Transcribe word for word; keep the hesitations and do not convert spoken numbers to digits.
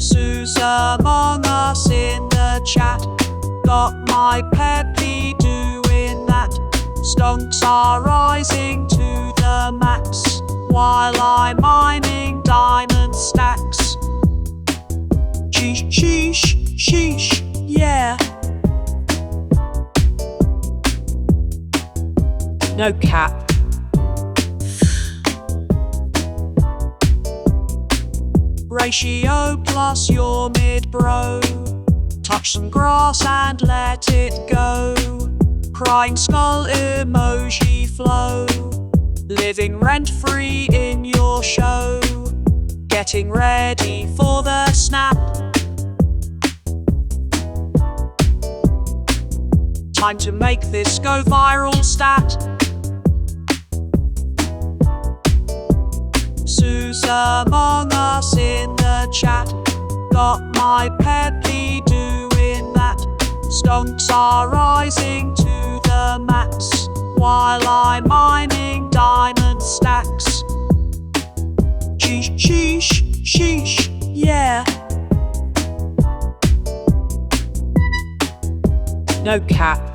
Sue's among us in the chat. Got my peppy doing that. Stonks are rising to the max while I'm mining diamond stacks. Sheesh, sheesh, sheesh, yeah. No cap. Ratio plus your mid, bro. Touch some grass and let it go. Crying skull emoji flow. Living rent free in your show. Getting ready for the snap. Time to make this go viral stat. Sue's among us in the chat. Got my peppy doing that. Stonks are rising to the max while I'm mining diamond stacks. Sheesh, sheesh, sheesh, yeah. No cap.